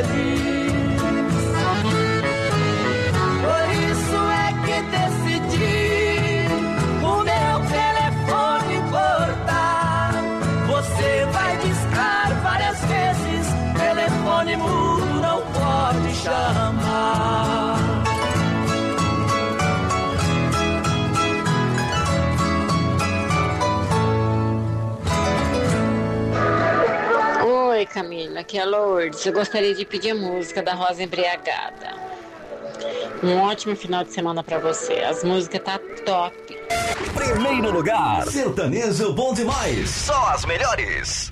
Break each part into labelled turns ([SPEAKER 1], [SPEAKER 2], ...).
[SPEAKER 1] feliz. Por isso é que decidi o meu telefone cortar. Você vai discar várias vezes, telefone mudo não pode chamar.
[SPEAKER 2] Oi, Camila, aqui é a Lourdes. Eu gostaria de pedir a música da Rosa Embriagada. Um ótimo final de semana pra você. As músicas tá top.
[SPEAKER 3] Primeiro lugar, sertanejo bom demais. Só as melhores.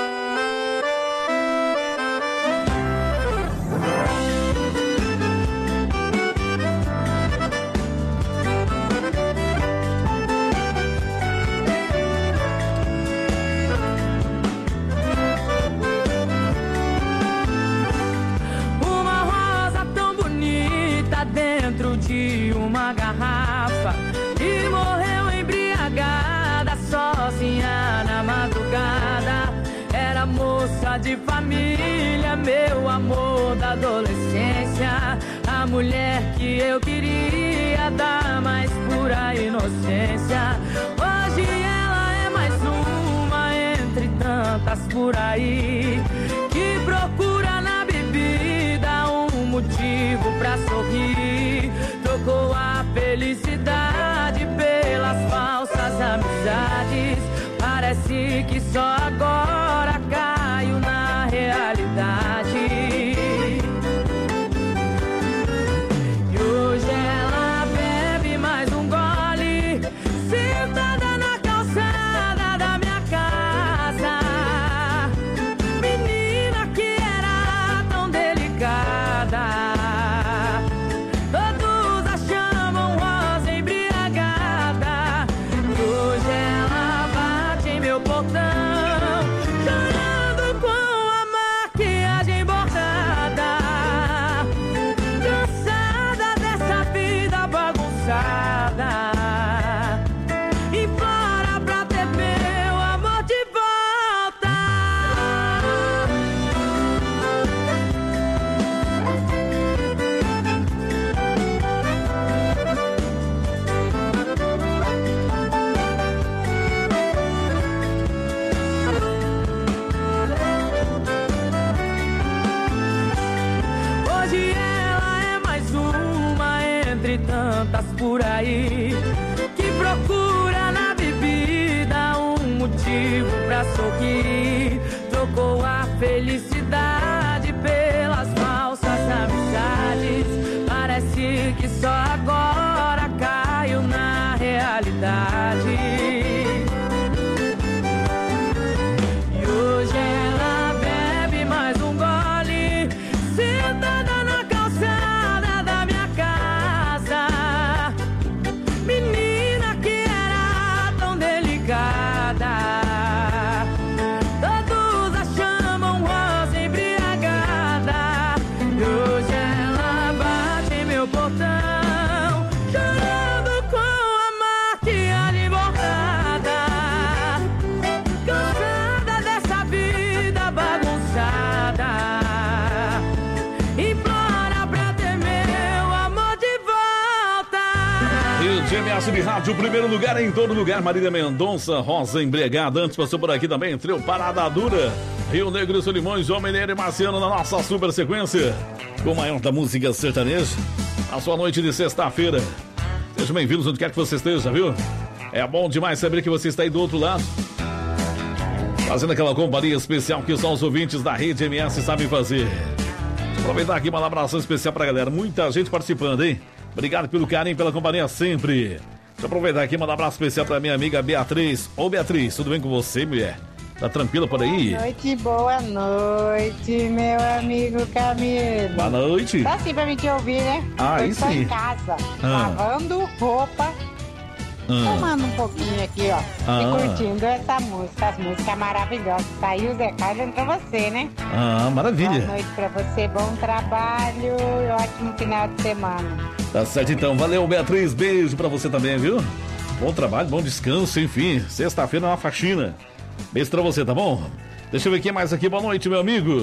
[SPEAKER 1] Dentro de uma garrafa e morreu embriagada, sozinha na madrugada. Era moça de família, meu amor da adolescência, a mulher que eu queria, da mais pura inocência. Hoje ela é mais uma entre tantas por aí, que procura na bebida um motivo pra sorrir. Trocou a felicidade pelas falsas amizades. Parece que só agora caiu na realidade. E hoje ela bebe mais um gole, sentada na calçada da minha casa. Menina que era tão delicada, chorando com a maquiagem bordada, cansada dessa vida bagunçada, implora pra ter meu amor de volta. Tantas por aí, que procura na bebida um motivo pra sorrir. Trocou a felicidade pelas falsas amizades. Parece que só agora caiu na realidade. E hoje ela bebe mais um gole, sentada na calçada da minha casa. Menina que era tão delicada, todos a chamam rosa embriagada. E hoje ela bate em meu portão, chorando com a maquiagem bordada, cansada dessa vida bagunçada, implora pra ter meu amor de volta.
[SPEAKER 4] GMS de Rádio, primeiro lugar em todo lugar. Marília Mendonça, Rosa Embriagada. Antes passou por aqui também, trio Parada Dura, Rio Negro e Solimões, João Mineiro e Marciano na nossa super sequência, com o maior da música sertaneja, a sua noite de sexta-feira. Sejam bem-vindos onde quer que você esteja, viu? É bom demais saber que você está aí do outro lado, fazendo aquela companhia especial que só os ouvintes da Rede MS sabem fazer. Aproveitar aqui uma abração especial pra galera, muita gente participando, hein? Obrigado pelo carinho, pela companhia sempre. Deixa eu aproveitar aqui e mandar um abraço especial pra minha amiga Beatriz. Ô Beatriz, tudo bem com você, mulher? Tá tranquila por aí?
[SPEAKER 5] Boa noite, meu amigo Camilo.
[SPEAKER 4] Boa noite.
[SPEAKER 5] Tá assim pra mim te ouvir, né?
[SPEAKER 4] Ah,
[SPEAKER 5] isso aí. Tô em casa, lavando roupa, tomando um pouquinho aqui, ó. E curtindo essa música, as músicas maravilhosas. Tá aí o Zé Carlos pra você, né?
[SPEAKER 4] Maravilha.
[SPEAKER 5] Boa noite pra você, bom trabalho e ótimo final de semana.
[SPEAKER 4] Tá certo então, valeu Beatriz, beijo pra você também, viu? Bom trabalho, bom descanso, enfim, sexta-feira é uma faxina. Beijo pra você, tá bom? Deixa eu ver quem mais aqui, boa noite, meu amigo.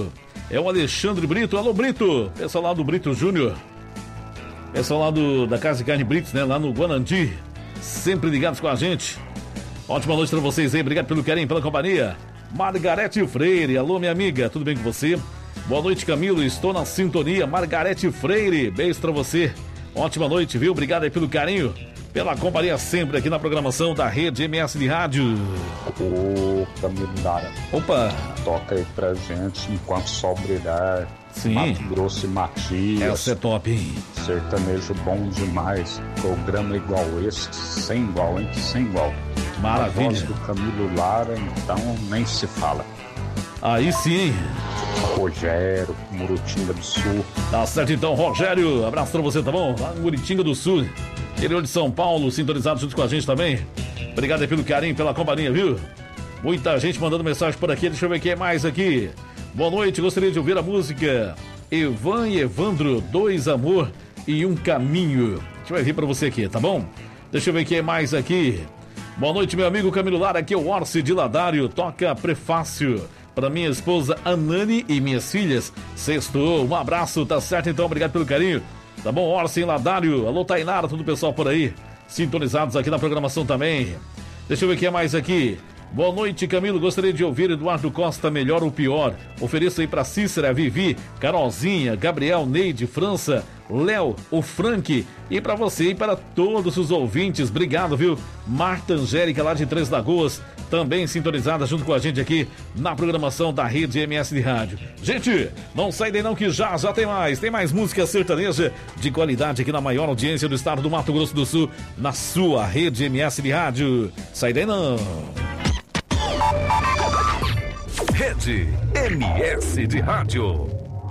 [SPEAKER 4] É o Alexandre Brito. Alô, Brito. Pessoal lá do Brito Júnior. Pessoal lá da Casa de Carne Brito, né? Lá no Guanandi. Sempre ligados com a gente. Ótima noite pra vocês aí. Obrigado pelo carinho, pela companhia. Margarete Freire. Alô, minha amiga. Tudo bem com você? Boa noite, Camilo. Estou na sintonia. Margarete Freire. Beijo pra você. Ótima noite, viu? Obrigado aí pelo carinho, pela companhia sempre aqui na programação da Rede MS de Rádio.
[SPEAKER 6] Ô, Camilo Lara.
[SPEAKER 4] Opa!
[SPEAKER 6] Toca aí pra gente Enquanto Sol Brilhar.
[SPEAKER 4] Sim.
[SPEAKER 6] Mato Grosso e Matias.
[SPEAKER 4] Essa é top, hein?
[SPEAKER 6] Sertanejo bom demais. Programa igual esse, sem igual, hein? Sem igual.
[SPEAKER 4] Maravilha.
[SPEAKER 6] A voz do Camilo Lara, então nem se fala.
[SPEAKER 4] Aí sim.
[SPEAKER 6] Rogério, Muritinga do Sul.
[SPEAKER 4] Tá certo então, Rogério. Abraço pra você, tá bom? Lá no Muritinga do Sul, interior de São Paulo, sintonizado junto com a gente também. Obrigado aí pelo carinho, pela companhia, viu? Muita gente mandando mensagem por aqui. Deixa eu ver quem é mais aqui. Boa noite, gostaria de ouvir a música Evan e Evandro, Dois Amor e Um Caminho. A gente vai vir pra você aqui, tá bom? Deixa eu ver quem é mais aqui. Boa noite, meu amigo Camilo Lara. Aqui é o Orsi de Ladário. Toca Prefácio para minha esposa Anani e minhas filhas. Sextou, um abraço, tá certo então, obrigado pelo carinho. Tá bom, Orsi em Ladário. Alô, Tainara, todo o pessoal por aí, sintonizados aqui na programação também. Deixa eu ver quem é mais aqui. Boa noite, Camilo, gostaria de ouvir Eduardo Costa, Melhor ou Pior. Ofereço aí pra Cícera, Vivi, Carolzinha, Gabriel, Neide, França, Léo, o Frank e pra você e para todos os ouvintes. Obrigado, viu? Marta Angélica lá de Três Lagoas, também sintonizada junto com a gente aqui na programação da Rede MS de Rádio. Gente, não sai daí não que já tem mais música sertaneja de qualidade aqui na maior audiência do estado do Mato Grosso do Sul, na sua Rede MS de Rádio. Sai daí não.
[SPEAKER 3] Rede MS de Rádio.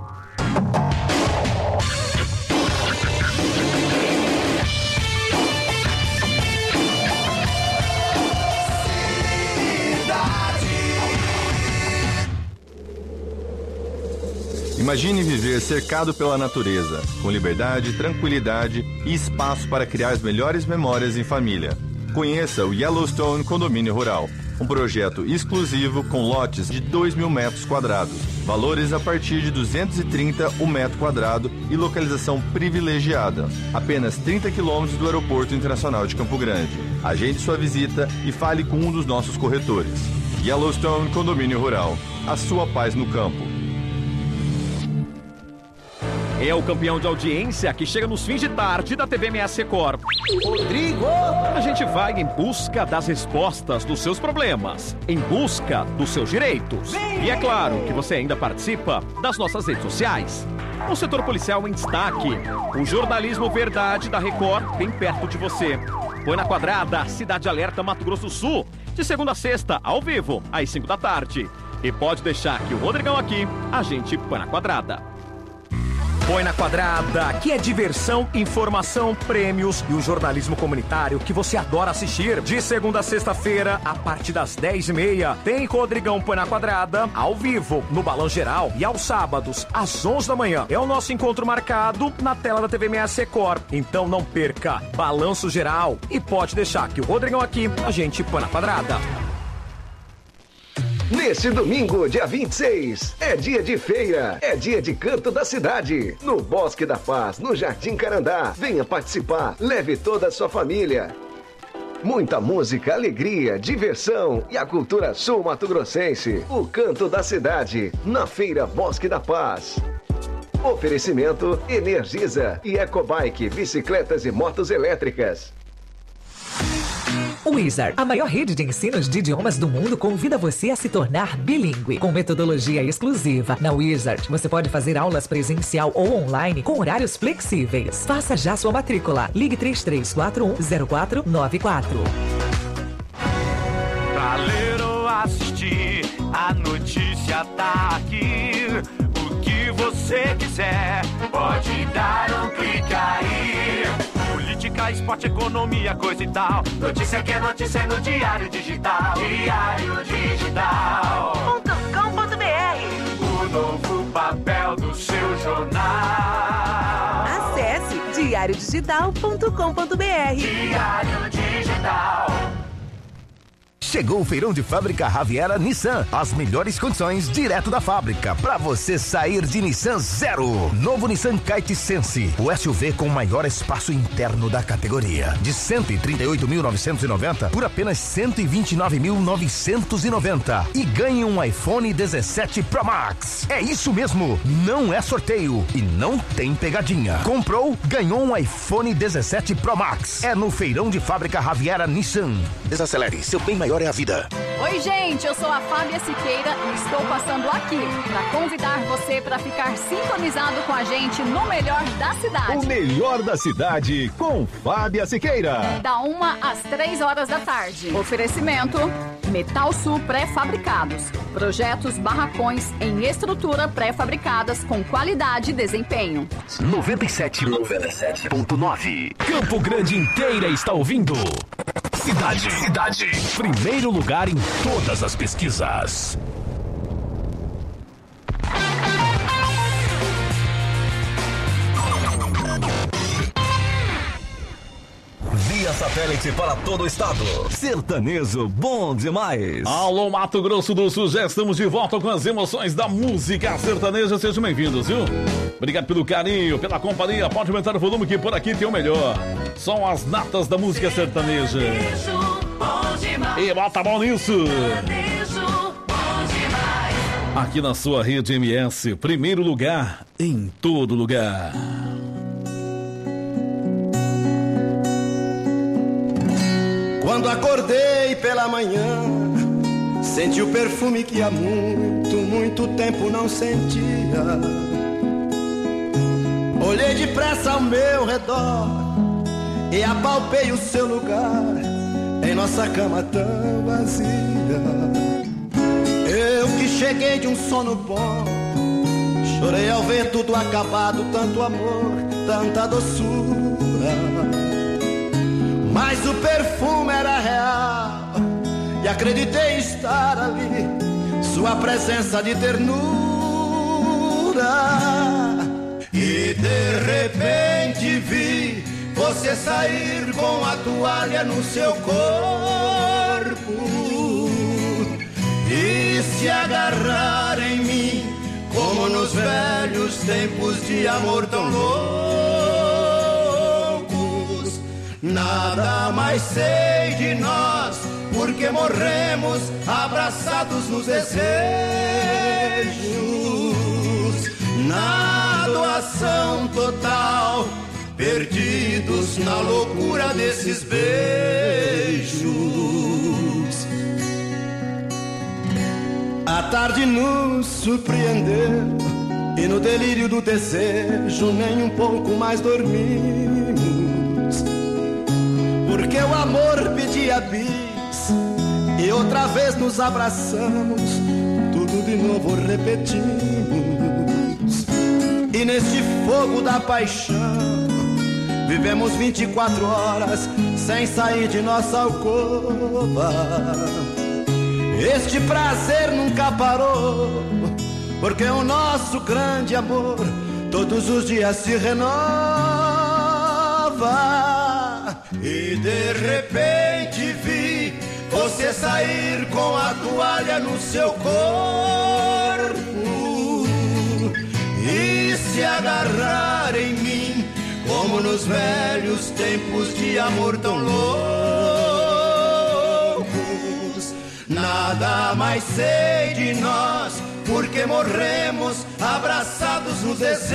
[SPEAKER 7] Imagine viver cercado pela natureza, com liberdade, tranquilidade e espaço para criar as melhores memórias em família. Conheça o Yellowstone Condomínio Rural, um projeto exclusivo com lotes de 2.000 metros quadrados, valores a partir de 230 o metro quadrado e localização privilegiada, apenas 30 quilômetros do Aeroporto Internacional de Campo Grande. Agende sua visita e fale com um dos nossos corretores. Yellowstone Condomínio Rural, a sua paz no campo.
[SPEAKER 8] É o campeão de audiência que chega nos fins de tarde da TV MS Record. Rodrigo! A gente vai em busca das respostas dos seus problemas, em busca dos seus direitos. E é claro que você ainda participa das nossas redes sociais. O setor policial em destaque, o jornalismo verdade da Record bem perto de você. Põe na Quadrada, Cidade Alerta, Mato Grosso do Sul, de segunda a sexta, ao vivo, às 5 da tarde. E pode deixar que o Rodrigão aqui, a gente põe na Quadrada. Põe na Quadrada, que é diversão, informação, prêmios e o jornalismo comunitário que você adora assistir. De segunda a sexta-feira, a partir das 10h30, tem Rodrigão Põe na Quadrada, ao vivo, no Balão Geral. E aos sábados, às 11 da manhã, é o nosso encontro marcado na tela da TV MS Record. Então não perca, Balanço Geral. E pode deixar que o Rodrigão aqui, a gente põe na Quadrada.
[SPEAKER 9] Neste domingo, dia 26, é dia de feira, é dia de canto da cidade, no Bosque da Paz, no Jardim Carandá. Venha participar, leve toda a sua família. Muita música, alegria, diversão e a cultura sul-mato-grossense. O canto da cidade, na feira Bosque da Paz. Oferecimento Energisa e Ecobike, bicicletas e motos elétricas.
[SPEAKER 10] Wizard, a maior rede de ensinos de idiomas do mundo, convida você a se tornar bilíngue. Com metodologia exclusiva, na Wizard, você pode fazer aulas presencial ou online com horários flexíveis. Faça já sua matrícula. Ligue 3341-0494.
[SPEAKER 11] Pra ler ou assistir, a notícia tá aqui. O que você quiser, pode dar um clique aí. Política, esporte, economia, coisa e tal. Notícia que é notícia no Diário Digital. Diário Digital.com.br. O novo papel do seu jornal.
[SPEAKER 12] Acesse diariodigital.com.br.
[SPEAKER 11] Diário Digital.
[SPEAKER 12] Chegou o feirão de fábrica Riviera Nissan. As melhores condições direto da fábrica para você sair de Nissan zero. Novo Nissan Kite Sense, o SUV com maior espaço interno da categoria. De 138.990 por apenas 129.990 e ganhe um iPhone 17 Pro Max. É isso mesmo, não é sorteio e não tem pegadinha. Comprou, ganhou um iPhone 17 Pro Max. É no feirão de fábrica Riviera Nissan. Desacelere, seu bem maior é a vida.
[SPEAKER 13] Oi, gente, eu sou a Fábia Siqueira e estou passando aqui para convidar você para ficar sintonizado com a gente no melhor da cidade.
[SPEAKER 14] O melhor da cidade com Fábia Siqueira.
[SPEAKER 13] Da 1 às 3 horas da tarde. Oferecimento Metal Sul Pré-Fabricados. Projetos barracões em estrutura pré-fabricadas com qualidade e desempenho.
[SPEAKER 3] 97.9.
[SPEAKER 15] Campo Grande inteira está ouvindo. Cidade. Primeiro lugar em todas as pesquisas.
[SPEAKER 3] Via satélite para todo o estado. Sertanejo bom demais.
[SPEAKER 4] Alô, Mato Grosso do Sul, já estamos de volta com as emoções da música sertaneja. Sejam bem-vindos, viu? Obrigado pelo carinho, pela companhia. Pode aumentar o volume que por aqui tem o melhor. São as natas da música sertaneja. E bota a mão nisso. Aqui na sua rede MS, primeiro lugar em todo lugar.
[SPEAKER 16] Quando acordei pela manhã, senti o perfume que há muito tempo não sentia. Olhei depressa ao meu redor e apalpei o seu lugar em nossa cama tão vazia. Eu que cheguei de um sono bom, chorei ao ver tudo acabado, tanto amor, tanta doçura. Mas o perfume era real e acreditei estar ali, sua presença de ternura. E de repente vi você sair com a toalha no seu corpo e se agarrar em mim, como nos velhos tempos de amor tão loucos. Nada mais sei de nós, porque morremos abraçados nos desejos, na doação total, perdidos na loucura desses beijos. A tarde nos surpreendeu e no delírio do desejo nem um pouco mais dormimos, porque o amor pedia bis e outra vez nos abraçamos, tudo de novo repetimos. E neste fogo da paixão vivemos 24 horas sem sair de nossa alcova. Este prazer nunca parou, porque o nosso grande amor todos os dias se renova. E de repente vi você sair com a toalha no seu corpo e se agarrar em mim, como nos velhos tempos de amor tão loucos. Nada mais sei de nós, porque morremos abraçados nos desejos,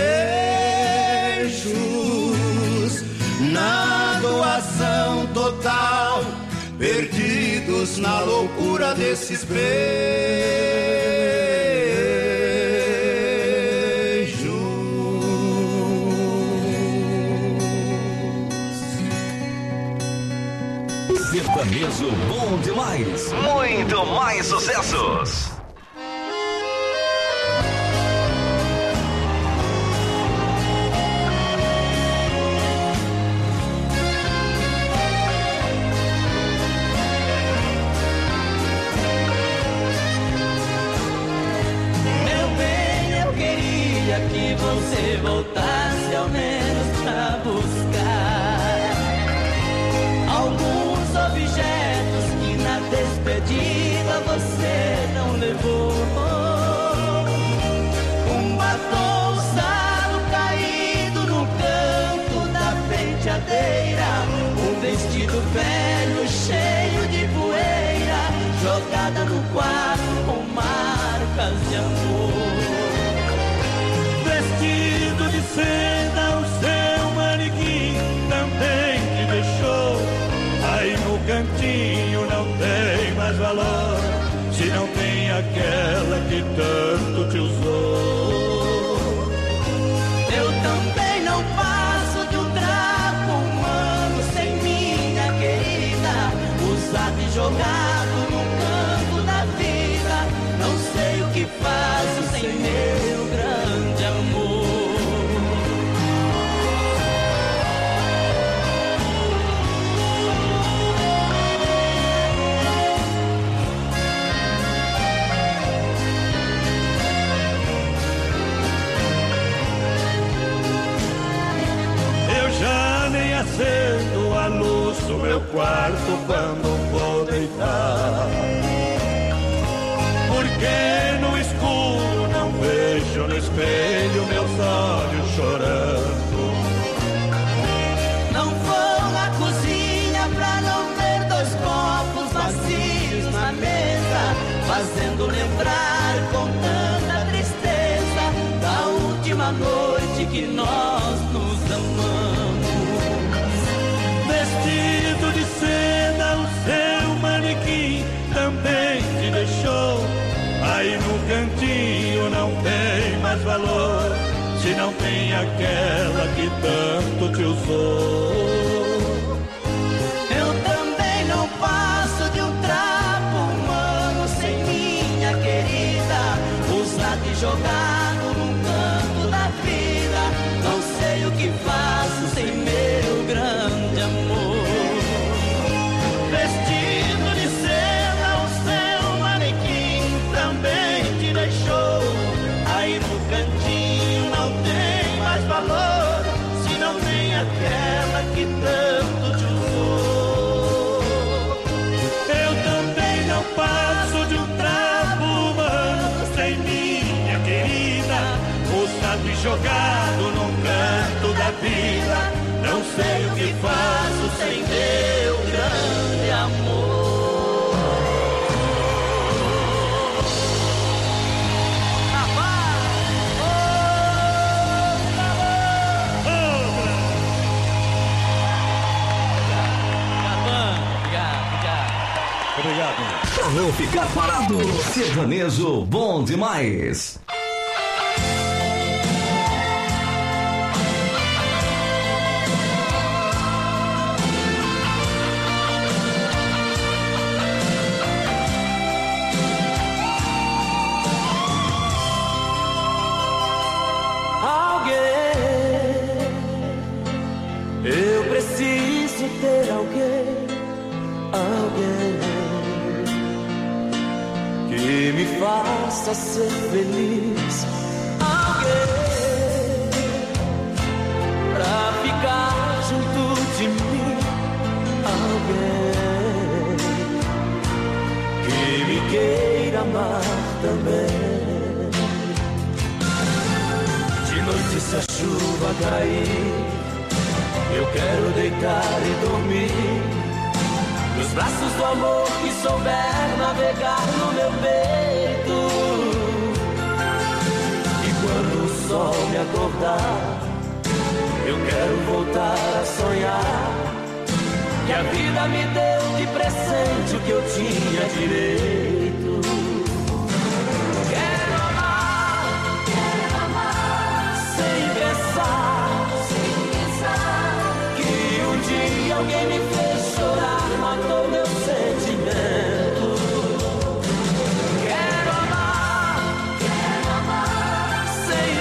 [SPEAKER 16] na doação total, perdidos na loucura desses beijos.
[SPEAKER 3] Sertanejo bom demais. Muito mais sucessos.
[SPEAKER 1] Que você voltasse ao menos pra buscar alguns objetos que na despedida também não passo de um trapo humano sem minha querida, usado e jogado num canto da vida. Não sei o que faço sem meu grande amor.
[SPEAKER 11] Acendo a luz do meu quarto quando vou deitar, porque no escuro não vejo no espelho meus olhos chorando.
[SPEAKER 1] Não vou na cozinha pra não ver dois copos vazios na mesa, fazendo lembrar com tanta tristeza da última noite que nós nos amamos.
[SPEAKER 11] Vestido de seda, o seu manequim também te deixou. Aí no cantinho não tem mais valor, se não tem aquela que tanto te usou.
[SPEAKER 1] Eu também não passo de um trapo humano sem minha querida, usado e jogado num canto da vida. Não sei o que faço sem meu grande amor. Vestido de seda, o seu manequim também te deixou. Aí no cantinho não tem mais valor, se não tem aquela que tanto te usou.
[SPEAKER 11] Eu também não passo de um trapo humano sem minha querida, usado e jogado num canto da vida. Não sei o que faço sem meu grande amor.
[SPEAKER 3] Obrigado. Pra não ficar parado, sertanejo bom demais.
[SPEAKER 1] Eu preciso ter alguém que me faça ser feliz, alguém pra ficar junto de mim, alguém que me queira amar também. De noite se a chuva cair, eu quero deitar e dormir nos braços do amor que souber navegar no meu peito. E quando o sol me acordar, eu quero voltar a sonhar que a vida me deu de presente o que eu tinha direito. Quero amar sem pensar que um dia alguém me fez chorar, matou meu sentimento. Quero amar sem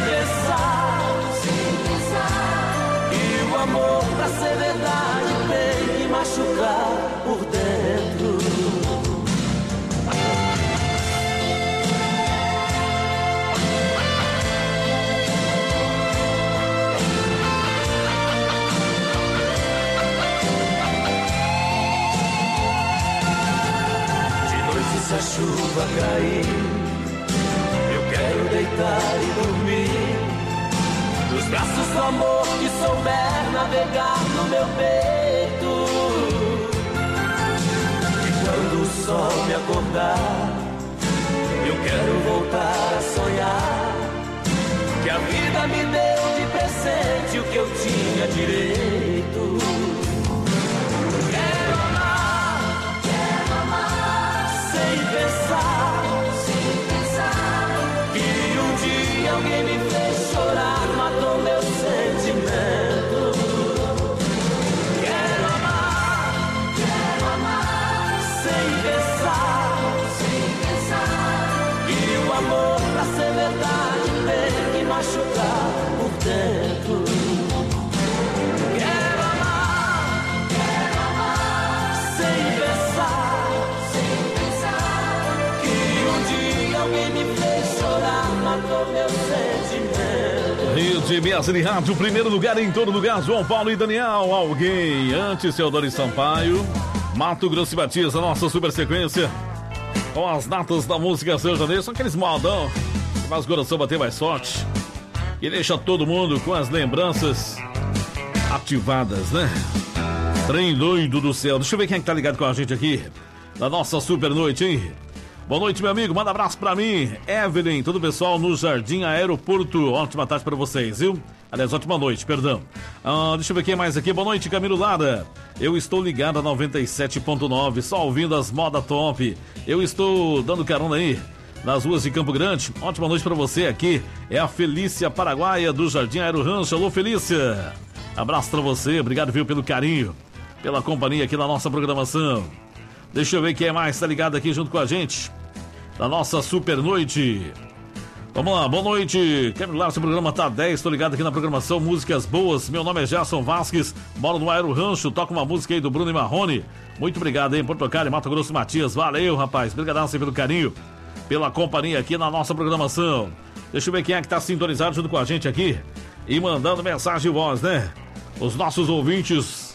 [SPEAKER 1] pensar que o amor pra ser verdade tem que machucar por dentro. Se a chuva cair, eu quero deitar e dormir nos braços do amor que souber navegar no meu peito. E quando o sol me acordar, eu quero voltar a sonhar que a vida me deu de presente o que eu tinha direito. Quero amar sem pensar que um dia alguém me fez chorar, matou meu ser.
[SPEAKER 4] Rede MS de Rádio, primeiro lugar em todo lugar, João Paulo e Daniel. Alguém antes, Teodoro e Sampaio. Mato Grosso e Matias, a nossa super sequência. Com as datas da música sertaneja, são aqueles modão que faz o coração bater mais forte. E deixa todo mundo com as lembranças ativadas, né? Trem doido do céu. Deixa eu ver quem é que tá ligado com a gente aqui. Da nossa super noite, hein? Boa noite, meu amigo. Manda abraço pra mim. Evelyn, todo o pessoal no Jardim Aeroporto. Ótima tarde pra vocês, viu? Aliás, ótima noite, perdão. Deixa eu ver quem mais aqui. Boa noite, Camilo Lara. Eu estou ligado a 97.9, só ouvindo as moda top. Eu estou dando carona aí nas ruas de Campo Grande. Ótima noite pra você aqui. É a Felícia Paraguaia do Jardim Aero Rancho. Alô, Felícia. Abraço pra você. Obrigado, viu, pelo carinho, pela companhia aqui na nossa programação. Deixa eu ver quem é mais, tá ligado aqui junto com a gente da nossa super noite. Vamos lá, boa noite. Quero lá, seu programa tá 10, tô ligado aqui na programação Músicas Boas. Meu nome é Gerson Vasques, moro no Aero Rancho, toco uma música aí do Bruno e Marrone. Muito obrigado aí por tocar em Mato Grosso e Matias. Valeu, rapaz. Obrigado pelo carinho, pela companhia aqui na nossa programação. Deixa eu ver quem é que tá sintonizado junto com a gente aqui e mandando mensagem de voz, né? Os nossos ouvintes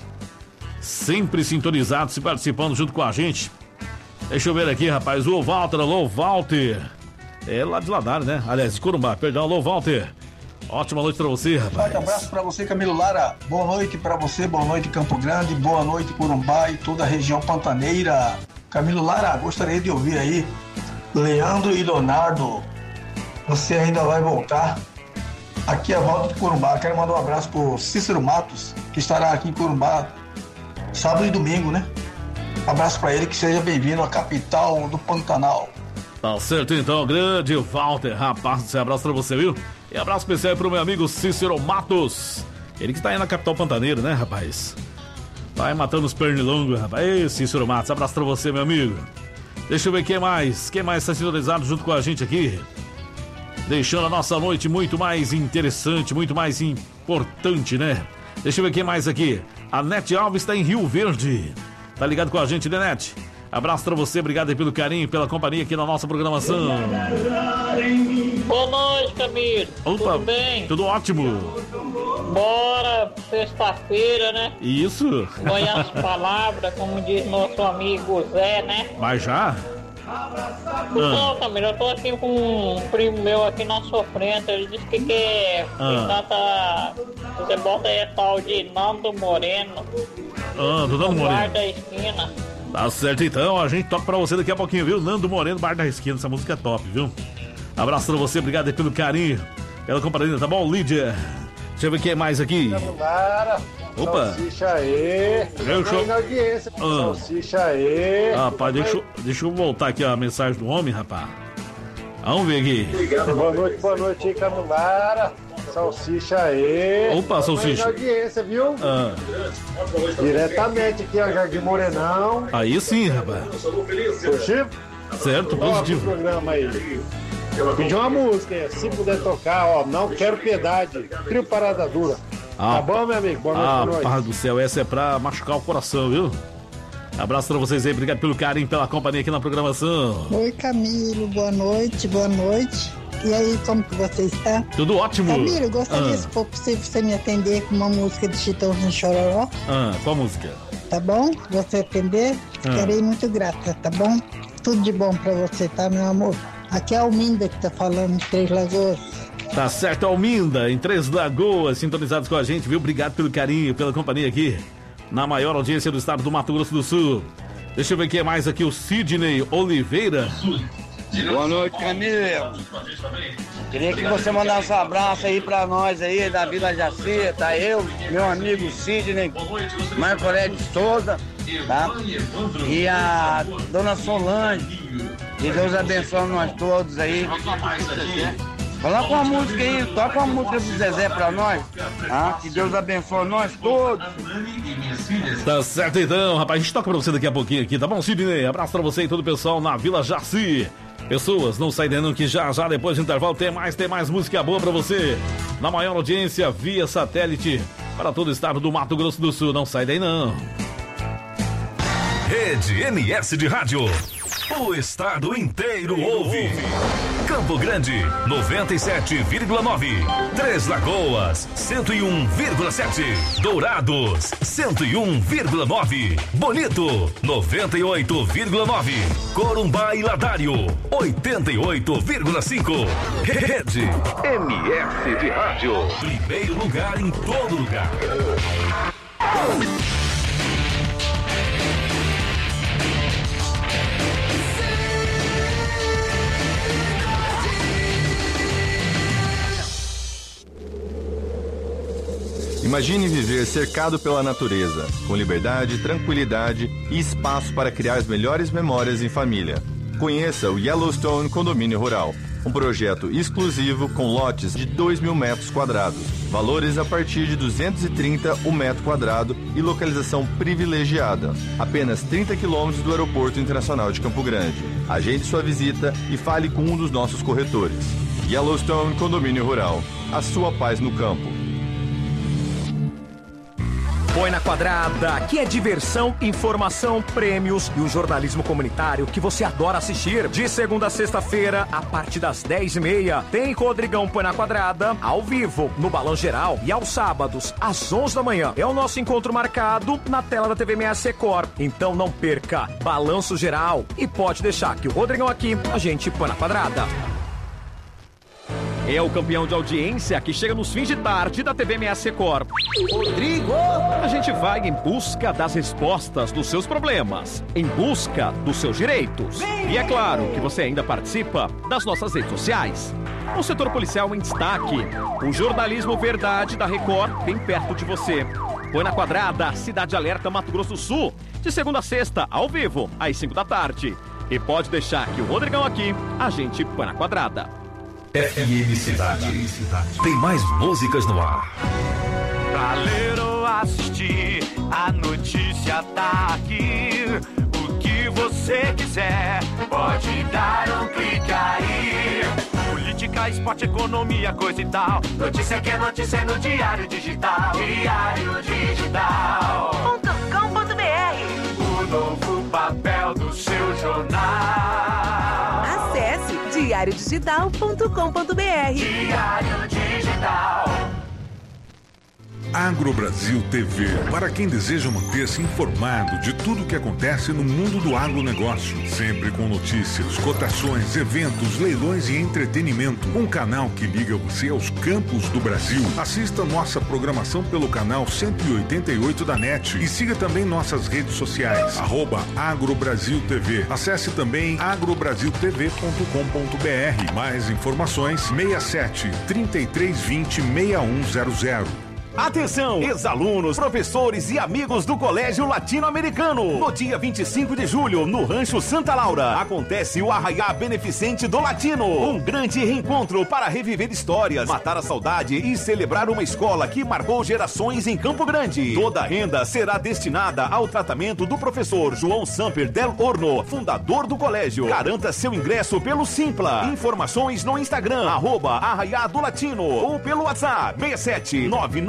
[SPEAKER 4] sempre sintonizados e participando junto com a gente. Deixa eu ver aqui, rapaz. O Walter, alô, Walter. É lá de Ladar, né? Aliás, de Corumbá, perdão, alô, Walter. Ótima noite pra você, rapaz.
[SPEAKER 17] Forte abraço pra você, Camilo Lara. Boa noite pra você, boa noite, Campo Grande, boa noite, Corumbá e toda a região pantaneira. Camilo Lara, gostaria de ouvir aí Leandro e Leonardo. Você ainda vai voltar. Aqui é a volta de Corumbá. Quero mandar um abraço pro Cícero Matos, que estará aqui em Corumbá sábado e domingo, né? Um abraço pra ele, que seja bem-vindo à capital do Pantanal.
[SPEAKER 4] Tá certo então, grande Walter, rapaz, abraço pra você, viu? E abraço especial pro meu amigo Cícero Matos. Ele que tá aí na capital pantaneira, né, rapaz? Vai matando os pernilongos, rapaz. Ei, Cícero Matos, abraço pra você, meu amigo. Deixa eu ver quem mais tá sintonizado junto com a gente aqui. Deixando a nossa noite muito mais interessante, muito mais importante, né? Deixa eu ver quem mais aqui. A Nete Alves está em Rio Verde. Tá ligado com a gente, né, Nete? Abraço pra você, obrigado aí pelo carinho, pela companhia aqui na nossa programação.
[SPEAKER 18] Boa noite, Camilo.
[SPEAKER 4] Opa,
[SPEAKER 18] tudo bem?
[SPEAKER 4] Tudo ótimo.
[SPEAKER 18] Bora, sexta-feira, né?
[SPEAKER 4] Isso.
[SPEAKER 18] Ganhar as palavras, como diz nosso amigo Zé, né?
[SPEAKER 4] Mas já?
[SPEAKER 18] Não, Camilo, eu tô aqui com um primo meu aqui na sua frente. Ele disse que quer você bota aí a tal de Nando Moreno.
[SPEAKER 4] Do Nando Moreno.
[SPEAKER 18] Bar da Esquina.
[SPEAKER 4] Tá certo então, a gente toca pra você daqui a pouquinho, viu? Nando Moreno, Bar da Esquina, essa música é top, viu? Abraço pra você, obrigado aí pelo carinho, pela companhia, tá bom, Lídia? Deixa eu ver quem é mais aqui. Opa!
[SPEAKER 19] Salsicha aí! Na audiência, salsicha aí!
[SPEAKER 4] Rapaz, deixa eu voltar aqui a mensagem do homem, rapaz. Vamos ver aqui.
[SPEAKER 19] Boa noite aí, Camulara. Salsicha aí!
[SPEAKER 4] Opa, salsicha!
[SPEAKER 19] Na audiência, viu? Diretamente aqui, ó, Jardim Morenão.
[SPEAKER 4] Aí sim, rapaz.
[SPEAKER 19] Positivo?
[SPEAKER 4] Certo, positivo.
[SPEAKER 19] Programa aí. Pedi uma música, se puder tocar, ó, Não Quero Piedade, Trio Parada Dura. Tá bom, meu amigo? Boa noite, boa noite.
[SPEAKER 4] Pai do céu, essa é pra machucar o coração, viu? Abraço pra vocês aí, obrigado pelo carinho, pela companhia aqui na programação.
[SPEAKER 20] Oi, Camilo, boa noite, boa noite. E aí, como que você está?
[SPEAKER 4] Tudo ótimo.
[SPEAKER 20] Camilo, eu gostaria, se for possível, você me atender com uma música de Chitãozinho Chororó.
[SPEAKER 4] Qual música?
[SPEAKER 20] Tá bom? Se você atender, ficarei muito grata, tá bom? Tudo de bom pra você, tá, meu amor? Aqui é a Alminda que tá falando, de Três Lagoas.
[SPEAKER 4] Tá certo, Alminda, em Três Lagoas, sintonizados com a gente, viu? Obrigado pelo carinho, pela companhia aqui, na maior audiência do estado do Mato Grosso do Sul. Deixa eu ver quem é mais aqui, o Sidney Oliveira.
[SPEAKER 21] Boa noite, Camilo. Queria que você mandasse um abraço aí pra nós aí da Vila Jaci, tá? Eu, meu amigo Sidney, Marco Aurélio de Souza, tá? E a dona Solange. Que Deus abençoe nós todos aí. Coloca uma música aí, toca uma música do Zezé pra nós. Que Deus abençoe nós todos.
[SPEAKER 4] Tá certo então, rapaz. A gente toca pra você daqui a pouquinho aqui, tá bom, Sidney? Abraço pra você e todo o pessoal na Vila Jaci. Pessoas, não sai daí não, que já depois do intervalo tem mais música boa pra você. Na maior audiência via satélite para todo o estado do Mato Grosso do Sul. Não sai daí não.
[SPEAKER 3] Rede MS de Rádio. O estado inteiro ouve. Campo Grande, 97,9. Três Lagoas, 101,7. Dourados, 101,9. Bonito, 98,9. Corumbá e Ladário, 88,5. Rede MS de Rádio. Primeiro lugar em todo lugar.
[SPEAKER 7] Imagine viver cercado pela natureza, com liberdade, tranquilidade e espaço para criar as melhores memórias em família. Conheça o Yellowstone Condomínio Rural, um projeto exclusivo com lotes de 2.000 metros quadrados, valores a partir de 230 o metro quadrado e localização privilegiada, apenas 30 quilômetros do Aeroporto Internacional de Campo Grande. Agende sua visita e fale com um dos nossos corretores. Yellowstone Condomínio Rural, a sua paz no campo.
[SPEAKER 8] Põe na Quadrada, aqui é diversão, informação, prêmios e o jornalismo comunitário que você adora assistir. De segunda a sexta-feira, a partir das 10h30, tem Rodrigão Põe na Quadrada, ao vivo, no Balão Geral, e aos sábados, às 11 da manhã. É o nosso encontro marcado na tela da TVMS Record. Então não perca, Balanço Geral, e pode deixar que o Rodrigão aqui, a gente põe na Quadrada. É o campeão de audiência que chega nos fins de tarde da TVMS Record. Rodrigo! A gente vai em busca das respostas dos seus problemas, em busca dos seus direitos. E é claro que você ainda participa das nossas redes sociais. O setor policial em destaque, o jornalismo verdade da Record bem perto de você. Põe na Quadrada, Cidade Alerta, Mato Grosso do Sul, de segunda a sexta, ao vivo, às 5 da tarde. E pode deixar que o Rodrigão aqui, a gente põe na Quadrada.
[SPEAKER 3] FM Cidade. Tem mais músicas no ar.
[SPEAKER 11] Pra ler ou assistir, a notícia tá aqui. O que você quiser, pode dar um clique aí. Política, esporte, economia, coisa e tal. Notícia que é notícia no Diário Digital. Diário Digital.com.br. O novo papel do seu jornal.
[SPEAKER 2] Acesse diariodigital.com.br.
[SPEAKER 11] Diário Digital.
[SPEAKER 22] AgroBrasil TV, para quem deseja manter-se informado de tudo o que acontece no mundo do agronegócio, sempre com notícias, cotações, eventos, leilões e entretenimento. Um canal que liga você aos campos do Brasil. Assista nossa programação pelo canal 188 da NET e siga também nossas redes sociais, @AgroBrasil TV. Acesse também agrobrasiltv.com.br. Mais informações 67 3320 6100.
[SPEAKER 23] Atenção, ex-alunos, professores e amigos do Colégio Latino-Americano. No dia 25 de julho, no Rancho Santa Laura, acontece o Arraiá Beneficente do Latino. Um grande reencontro para reviver histórias, matar a saudade e celebrar uma escola que marcou gerações em Campo Grande. Toda a renda será destinada ao tratamento do professor João Samper Del Horno, fundador do colégio. Garanta seu ingresso pelo Simpla. Informações no Instagram, @Arraiá do Latino, ou pelo WhatsApp 67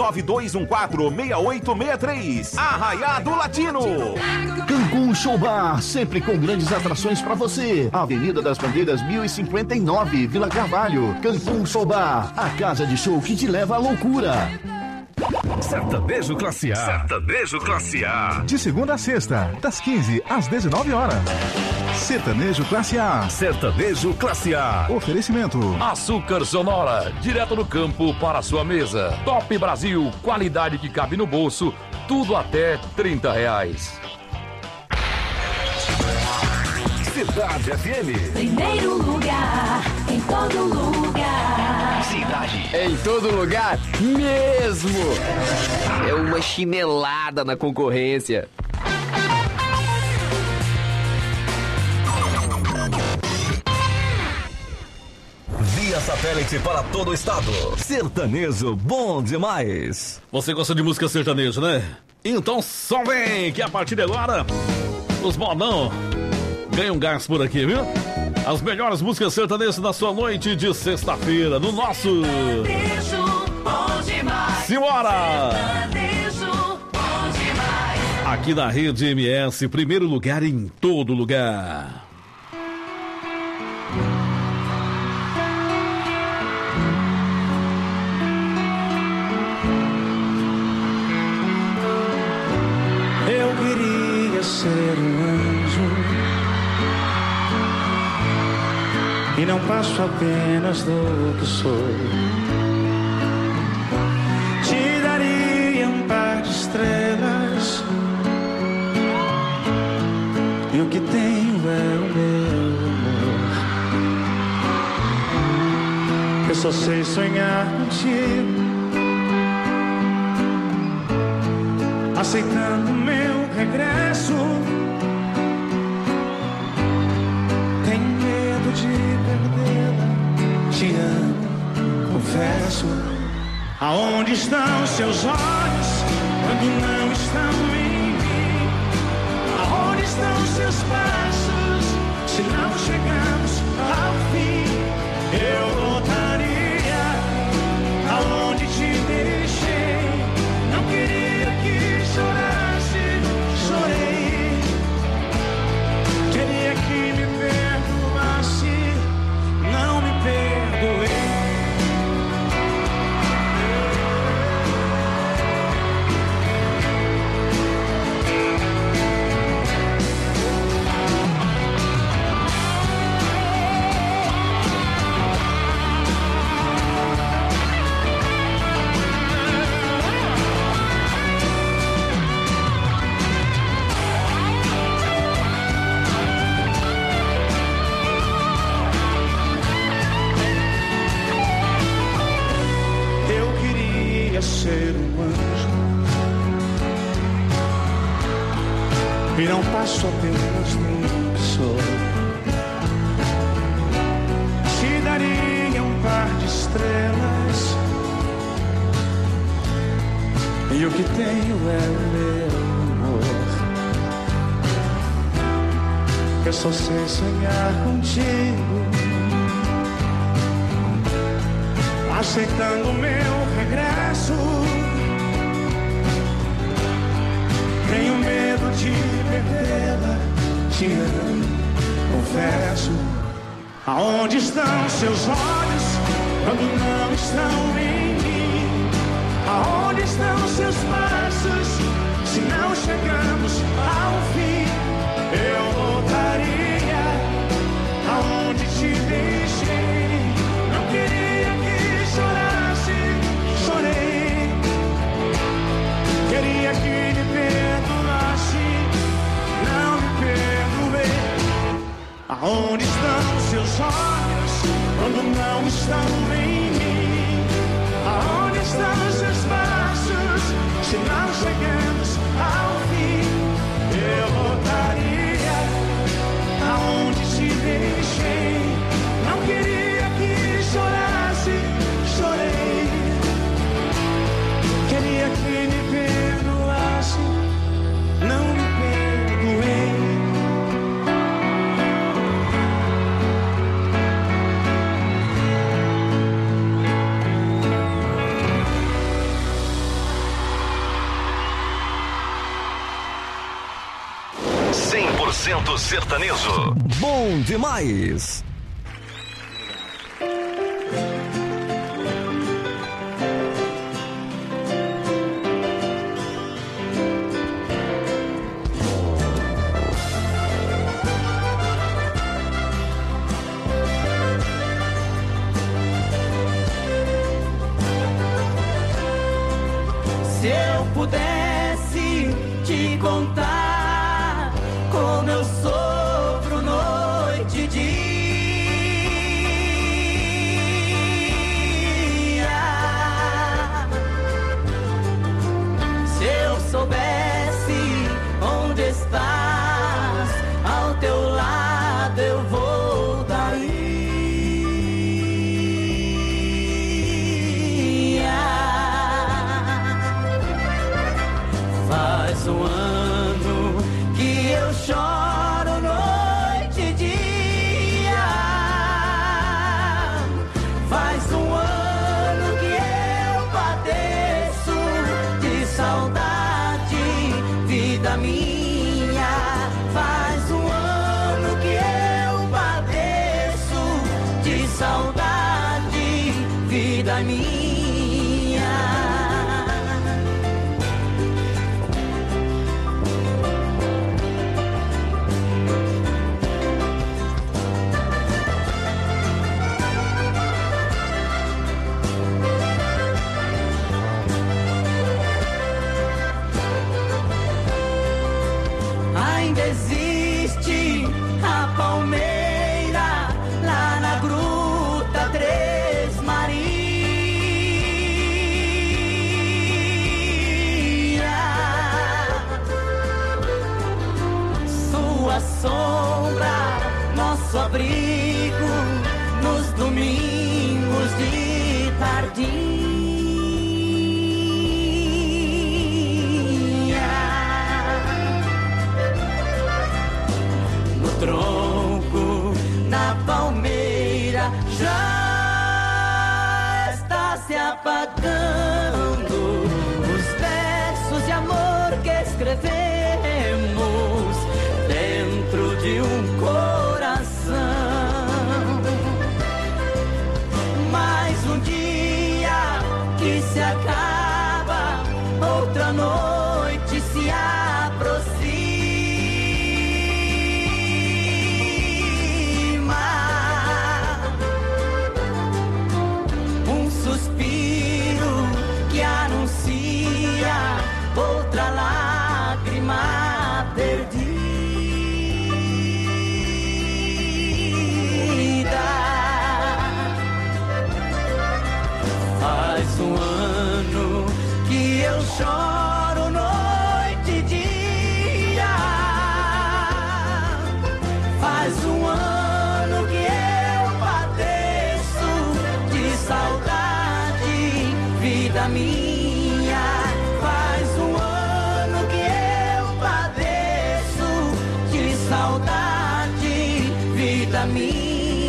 [SPEAKER 23] 992146863. Arraiá do Latino.
[SPEAKER 24] Cancún Show Bar, sempre com grandes atrações pra você. Avenida das Bandeiras 1059, Vila Carvalho. Cancún Show Bar, a casa de show que te leva à loucura.
[SPEAKER 3] Sertanejo Classe A. Sertanejo Classe A.
[SPEAKER 25] De segunda a sexta, das 15 às 19 horas. Sertanejo Classe A.
[SPEAKER 3] Sertanejo Classe A.
[SPEAKER 25] Oferecimento:
[SPEAKER 26] Açúcar Sonora, direto do campo para a sua mesa. Top Brasil, qualidade que cabe no bolso, tudo até R$30.
[SPEAKER 3] Cidade FM.
[SPEAKER 1] Primeiro lugar, em todo lugar.
[SPEAKER 3] Cidade.
[SPEAKER 27] Em todo lugar mesmo. É uma chinelada na concorrência.
[SPEAKER 3] Via satélite para todo o estado. Sertanejo bom demais.
[SPEAKER 4] Você gosta de música sertaneja, né? Então só vem que a partir de agora os modão ganham gás por aqui, viu? As melhores músicas sertanejas da sua noite de sexta-feira no nosso
[SPEAKER 1] Sertanejo bom demais.
[SPEAKER 4] Simbora!
[SPEAKER 1] Sertanejo bom demais.
[SPEAKER 4] Aqui na Rede MS, primeiro lugar em todo lugar.
[SPEAKER 5] ser um anjo e não passo apenas do que sou. Te daria um par de estrelas e o que tenho é o meu amor. Eu só sei sonhar contigo, aceitando meu regresso. Tenho medo de perdê-la. Te amo, confesso. Aonde estão seus olhos quando não estão em mim? Aonde estão seus passos se não chegamos ao fim? Eu voltaria aonde te deixei. Não queria que chorasse, chorei. Queria que me perdoasse, não me perdoei. Ser um anjo e não passo apenas no que sou. Te daria um par de estrelas e o que tenho é o meu amor. Eu só sei sonhar contigo, aceitando meu regresso. Tenho medo de perdê-la. Te amo, confesso. Aonde estão seus olhos quando não estão em mim? Aonde estão seus passos se não chegamos ao fim? Eu voltaria aonde te deixei. Não queria que chorasse, chorei. Queria que me perdoasse, não me perdoei. Aonde estão seus olhos quando não estão em mim? Aonde estão seus passos se não chegamos ao fim? Eu voltaria aonde te deixei. Não queria que chorasse, chorei. Queria que me perdoasse, não me perdoei.
[SPEAKER 3] Sertanejo. Bom demais.
[SPEAKER 1] Se eu pudesse te contar como eu sofro noite e dia, se eu soubesse onde estás, ao teu lado eu voltaria. Faz um ano que eu choro noite e dia. Faz um ano que eu padeço de saudade, vida minha. Faz um ano que eu padeço de saudade, vida minha. existe a palmeira lá na Gruta Três Marias. Sua sombra, nosso abrigo nos domingos de tardinha. No tronco da palmeira já está se apagando os versos de amor que escrevemos dentro de um coração. Mais um dia que se acaba, outra noite se aproxima. Um suspiro que anuncia outra lágrima perdida. Faz um ano que eu choro noite e dia. Faz um ano que eu padeço de saudade, vida minha. Faz um ano que eu padeço de saudade, vida minha.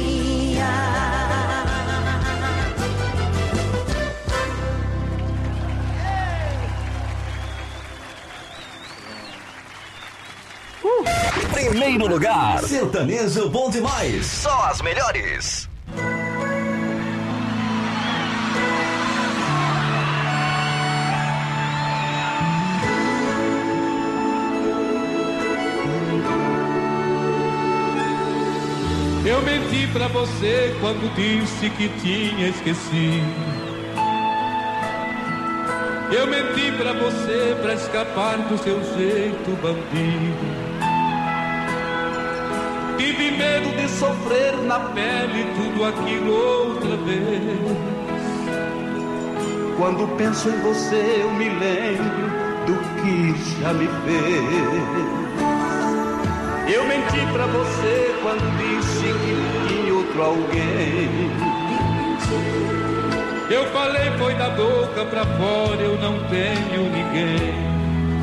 [SPEAKER 3] Primeiro lugar, Sertanejo Bom Demais. Só as melhores.
[SPEAKER 6] Eu menti pra você quando disse que tinha esquecido. Eu menti pra você pra escapar do seu jeito bandido. Tive medo de sofrer na pele tudo aquilo outra vez. Quando penso em você eu me lembro do que já me fez. Eu menti pra você quando disse que tinha outro alguém. Eu falei foi da boca pra fora, eu não tenho ninguém.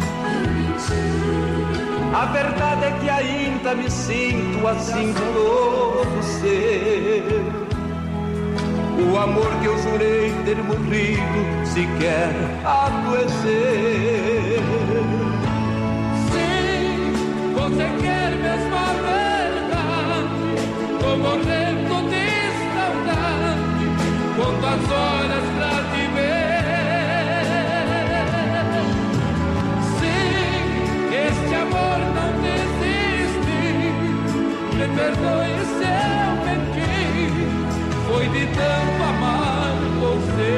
[SPEAKER 6] A verdade é que ainda me sinto assim todo seu. O amor que eu jurei ter morrido sequer adoeceu. Sim, você quer mesmo a verdade? Tô morrendo de saudade, conto as horas pra te ver. Sim, este amor não desiste. Me perdoe se eu menti, foi de tanto amar você.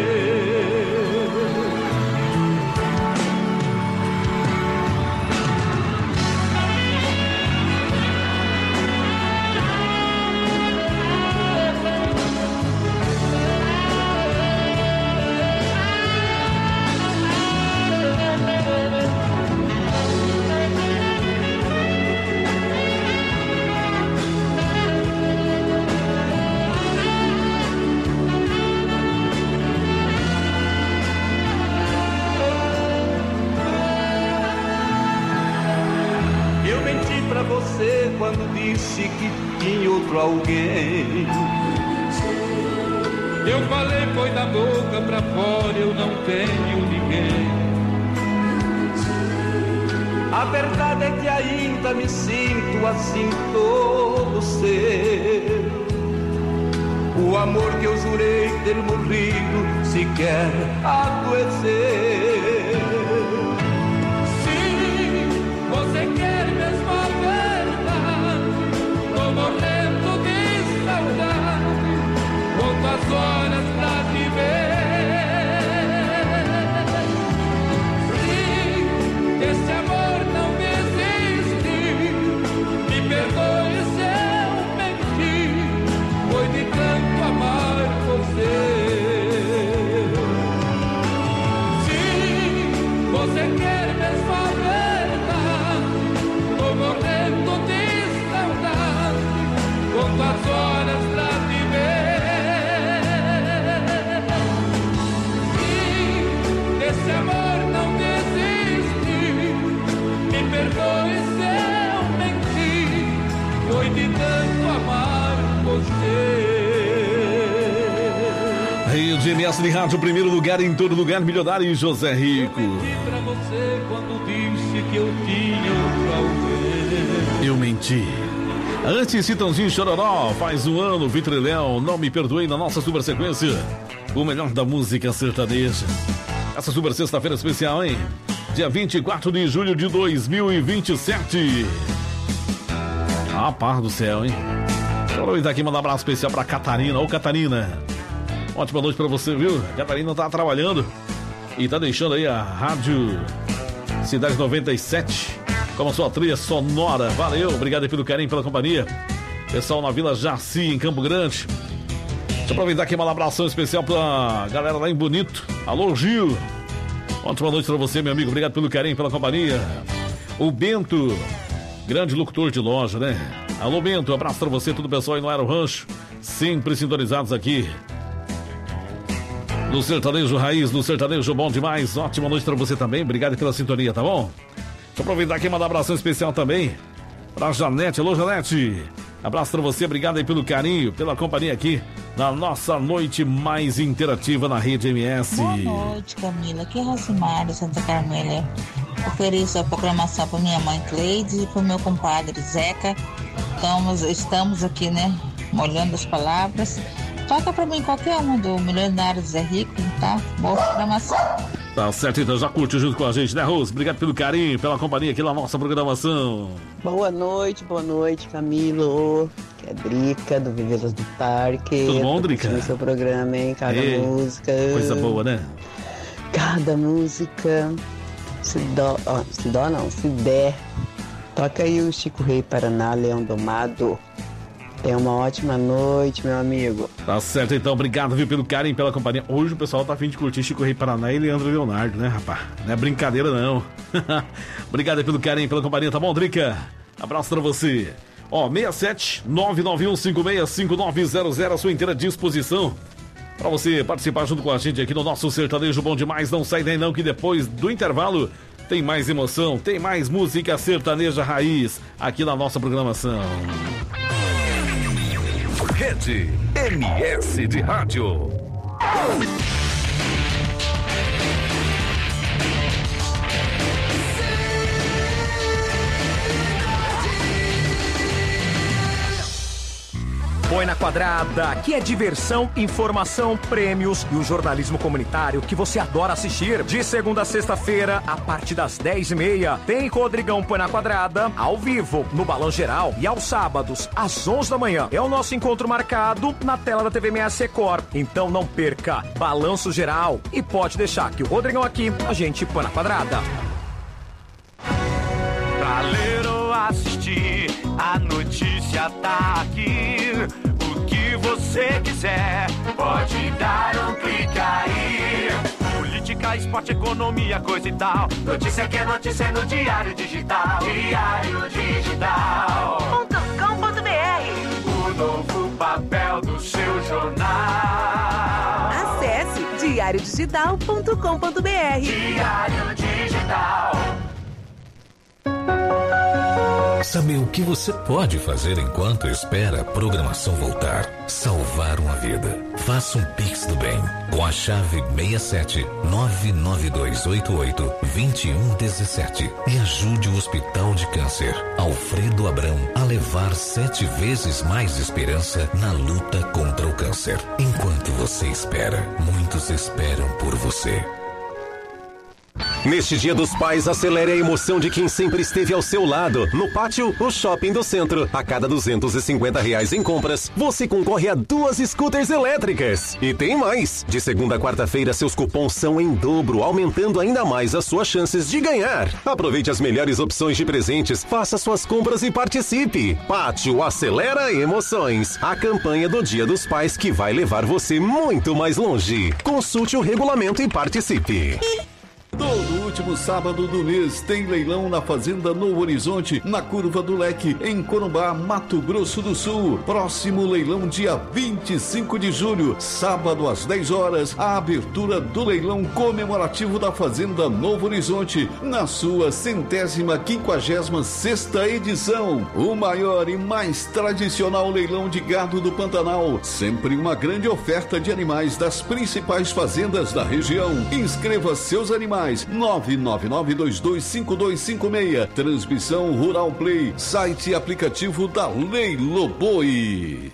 [SPEAKER 6] Você quando disse que tinha outro alguém. Eu falei foi da boca pra fora, eu não tenho ninguém. A verdade é que ainda me sinto assim todo seu. O amor que eu jurei ter morrido sequer adoeceu. Sim, você quer mesmo a verdade? Tô morrendo de saudade, conto as horas pra te ver. Sim, esse amor não desiste.
[SPEAKER 4] Rede MS de Rádio, primeiro lugar em todo lugar, milionário e José Rico.
[SPEAKER 6] Pra você quando disse que eu tinha outro alguém.
[SPEAKER 4] Eu menti. Antes, Citãozinho Chororó, faz um ano, Vitor e Léo, não me perdoei na nossa super sequência. O melhor da música sertaneja. Essa super sexta-feira especial, hein? Dia 24 de julho de 2027. Ah, par do céu, hein? Deixa eu aproveitar aqui e mandar um abraço especial pra Catarina. Ô, Catarina, ótima noite pra você, viu? A Catarina tá trabalhando e tá deixando aí a Rádio Cidade 97 como sua trilha sonora. Valeu, obrigado aí pelo carinho, pela companhia. Pessoal na Vila Jaci, em Campo Grande. Deixa eu aproveitar aqui e mandar um abração especial pra galera lá em Bonito. Alô, Gil. Ótima noite pra você, meu amigo. Obrigado pelo carinho, pela companhia. O Bento, grande locutor de loja, né? Alô, Bento, abraço pra você, todo o pessoal aí no Aero Rancho, sempre sintonizados aqui no Sertanejo Raiz, no Sertanejo Bom Demais. Ótima noite pra você também, obrigado pela sintonia, tá bom? Deixa eu aproveitar aqui e mandar um abração especial também pra Janete. Alô, Janete, abraço pra você, obrigado aí pelo carinho, pela companhia aqui na nossa noite mais interativa na Rede MS.
[SPEAKER 9] Boa noite, Camila, aqui é Rosimário, Santa Carmélia. Ofereço a programação para minha mãe Cleide e para o meu compadre Zeca. Estamos aqui, né, molhando as palavras. Toca para mim qualquer um do Milionário Zé Rico, tá? Boa programação.
[SPEAKER 4] Tá certo, então já curte junto com a gente, né, Rose? Obrigado pelo carinho, pela companhia aqui na nossa programação.
[SPEAKER 10] Boa noite, Camilo. Que é Drica, do Vivelas do Parque.
[SPEAKER 4] Tudo bom, Drica?
[SPEAKER 10] No seu programa, hein? Cada música.
[SPEAKER 4] Coisa boa, né?
[SPEAKER 10] Cada música. Se der. Toca aí o Chico Rei Paraná, Leão Domado. Tenha uma ótima noite, meu amigo.
[SPEAKER 4] Tá certo, então. Obrigado, viu, pelo carinho, pela companhia. Hoje o pessoal tá a fim de curtir Chico Rei Paraná e Leandro Leonardo, né, rapaz? Não é brincadeira, não. Obrigado aí pelo carinho, pela companhia, tá bom, Drica? Abraço pra você. Ó, 67-991565900, à sua inteira disposição pra você participar junto com a gente aqui no nosso Sertanejo Bom Demais. Não sai daí não, que depois do intervalo tem mais emoção, tem mais música sertaneja raiz aqui na nossa programação.
[SPEAKER 3] Rede MS de Rádio.
[SPEAKER 8] Põe na Quadrada, aqui é diversão, informação, prêmios e o jornalismo comunitário que você adora assistir. De segunda a sexta-feira, a partir das 10h30, tem Rodrigão Põe na Quadrada, ao vivo, no Balão Geral, e aos sábados, às 11 da manhã. É o nosso encontro marcado na tela da TV MS Record. Então não perca, Balanço Geral, e pode deixar que o Rodrigão aqui, a gente põe na Quadrada.
[SPEAKER 11] Pra ler ou assistir, a notícia tá aqui. O que você quiser, pode dar um clique aí. Política, esporte, economia, coisa e tal. Notícia que é notícia no Diário Digital. Diário Digital.com.br. O novo papel do seu jornal.
[SPEAKER 2] Acesse diariodigital.com.br.
[SPEAKER 11] Diário Digital.
[SPEAKER 12] Sabe o que você pode fazer enquanto espera a programação voltar? Salvar uma vida. Faça um Pix do Bem com a chave 67-99288-2117 e ajude o Hospital de Câncer Alfredo Abrão a levar 7 vezes mais esperança na luta contra o câncer. Enquanto você espera, muitos esperam por você.
[SPEAKER 13] Neste Dia dos Pais, acelere a emoção de quem sempre esteve ao seu lado. No Pátio, o Shopping do Centro. A cada R$250 em compras, você concorre a 2 scooters elétricas. E tem mais! De segunda a quarta-feira, seus cupons são em dobro, aumentando ainda mais as suas chances de ganhar. Aproveite as melhores opções de presentes, faça suas compras e participe. Pátio acelera emoções. A campanha do Dia dos Pais que vai levar você muito mais longe. Consulte o regulamento e participe.
[SPEAKER 23] Todo
[SPEAKER 14] último sábado do mês tem leilão na Fazenda Novo Horizonte, na Curva do Leque, em Corumbá, Mato Grosso do Sul. Próximo leilão dia 25 de julho, sábado às 10 horas, a abertura do leilão comemorativo da Fazenda Novo Horizonte, na sua 156ª edição. O maior e mais tradicional leilão de gado do Pantanal. Sempre uma grande oferta de animais das principais fazendas da região. Inscreva seus animais. 999225256. Transmissão Rural Play. Site e aplicativo da Leiloboi.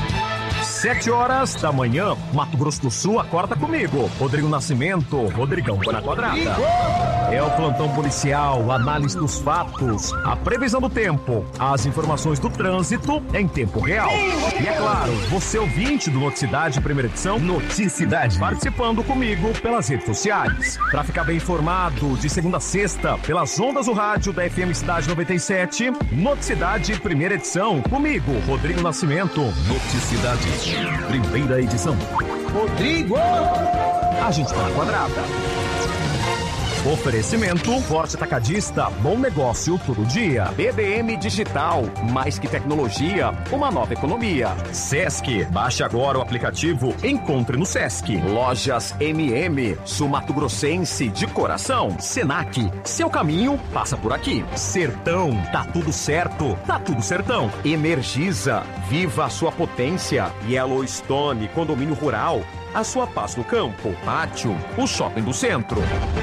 [SPEAKER 8] 7h da manhã, Mato Grosso do Sul acorda comigo. Rodrigo Nascimento, Rodrigão na quadrada. É o plantão policial, análise dos fatos, a previsão do tempo, as informações do trânsito em tempo real. E é claro, você ouvinte do Noticidade, primeira edição, Noticidade, participando comigo pelas redes sociais. Para ficar bem informado, de segunda a sexta, pelas ondas do rádio da FM Cidade 97, Noticidade, primeira edição, comigo, Rodrigo Nascimento. Noticidade, primeira edição. Rodrigo! A gente tá na quadrada. Oferecimento Forte Atacadista, bom negócio todo dia. BBM Digital, mais que tecnologia, uma nova economia. Sesc, baixe agora o aplicativo, encontre no Sesc. Lojas MM, Sul Mato Grossense de coração. Senac, seu caminho passa por aqui. Sertão, tá tudo certo, tá tudo sertão. Energisa, viva a sua potência. Yellowstone, condomínio rural, a sua paz no campo. Pátio, o shopping do centro.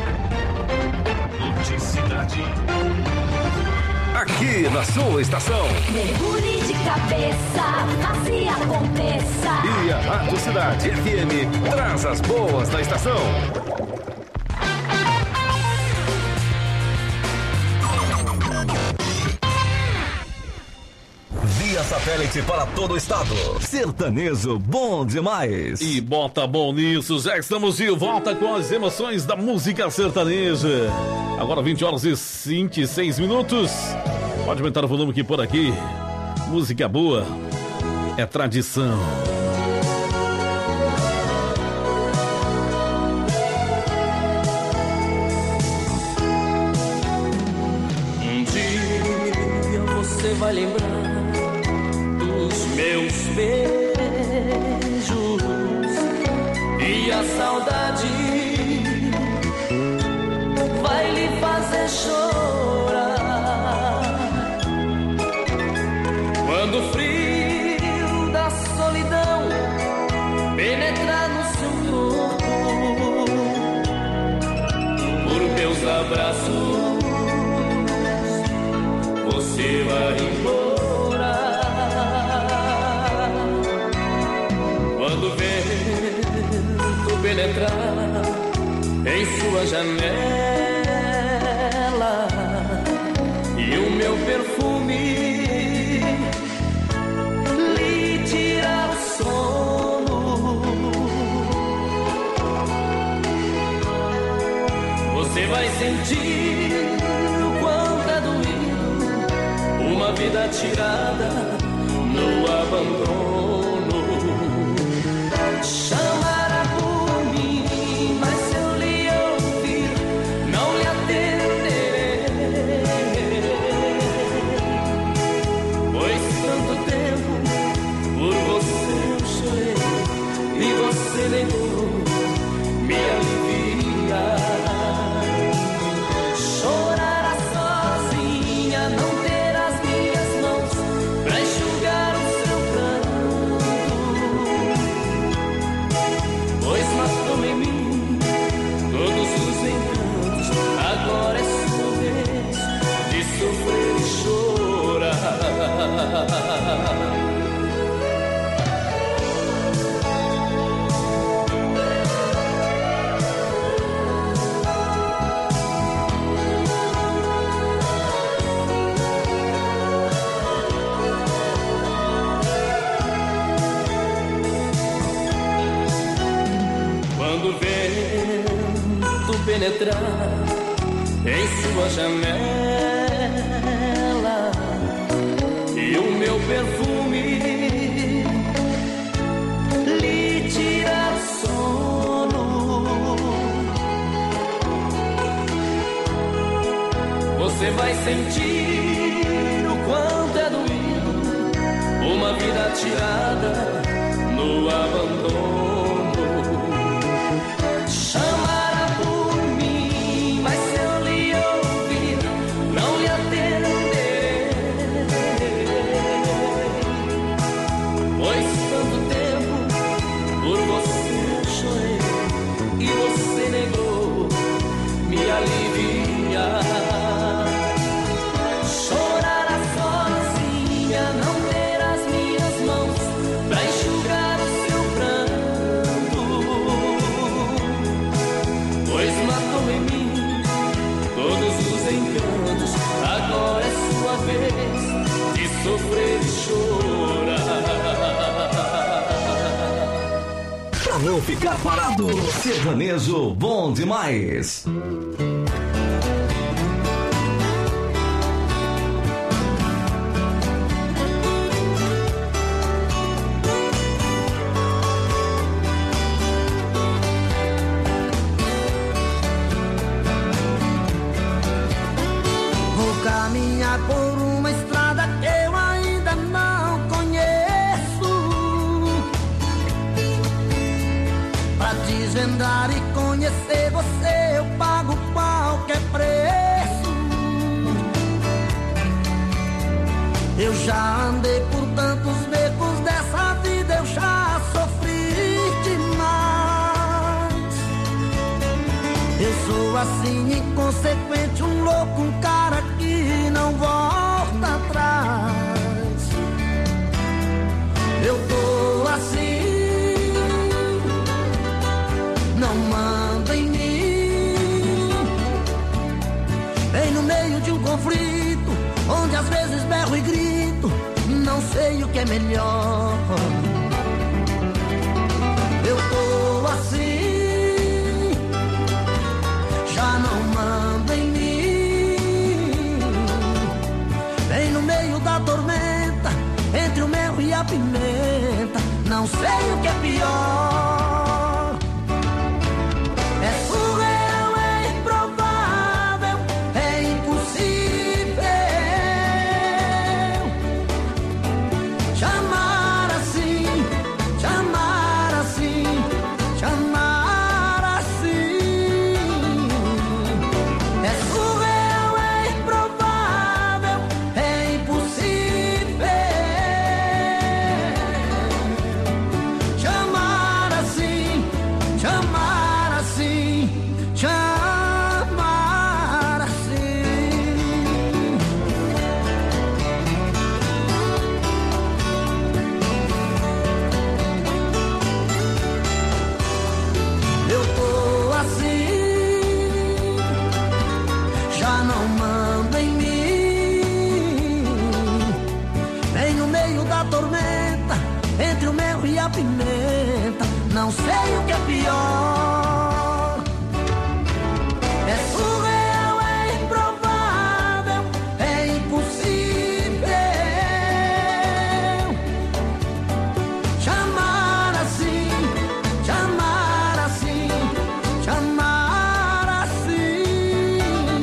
[SPEAKER 8] Noticidade.
[SPEAKER 3] Aqui na sua estação.
[SPEAKER 15] Mergulhe de cabeça, faça e aconteça.
[SPEAKER 3] E a Rádio Cidade FM traz as boas da estação. Via satélite para todo o estado. Sertanejo bom demais.
[SPEAKER 4] E bota bom nisso, já estamos de volta com as emoções da música sertaneja. Agora 20h26. Pode aumentar o volume aqui por aqui. Música boa é tradição.
[SPEAKER 1] Um dia você vai lembrar dos meus beijos e a saudade vai lhe fazer chorar. Quando o frio da solidão penetrar no seu corpo, por meus abraços você vai embora. Quando o vento penetrar em sua janela e o meu perfume lhe tirar o sono, você vai sentir o quanto é doído uma vida tirada no abandono. Chamará por mim, mas se eu lhe ouvir, não lhe atenderei, pois tanto tempo por você eu chorei e você negou me aliviar. Chorará sozinha, não ter as minhas mãos pra enxugar o seu pranto, pois matou em mim todos os encantos. Agora é sua vez de sofrer e chorar. Quando o vento penetrar em sua janela e o meu perfume lhe tirar o sono, você vai sentir o quanto é doído uma vida tirada no abandono. Chamará por mim, mas se eu lhe ouvir, não lhe atenderei, pois tanto tempo por você chorei e você negou me aliviar. Chorará sozinha, não ter as minhas mãos pra enxugar o seu pranto, pois matou em mim todos os encantos. Agora é sua vez de sofrer e chorar.
[SPEAKER 3] Pra não ficar parado, sertanejo bom demais.
[SPEAKER 7] Vou caminhar por uma estrada que eu ainda não conheço, pra desvendar e conhecer você eu pago qualquer preço. Eu já andei por tantos becos dessa vida, eu já sofri demais. Eu sou assim inconsequente, um louco, um cara que não volta atrás. Eu tô assim, não mando em mim. Bem no meio de um conflito, onde às vezes berro e grito, não sei o que é melhor. Eu tô assim, já não mando em mim. Bem no meio da tormenta, entre o mel e a pimenta, não sei o que é pior. É surreal, é improvável, é impossível te amar assim, te amar assim, te amar assim. É surreal, é improvável, é impossível te amar assim, te amar assim, te amar assim. Eu tô assim, já não mando em mim. Bem no meio da tormenta, entre o mel e a pimenta, não sei o que é pior. É surreal, é improvável, é impossível te amar assim, te amar assim, te amar assim.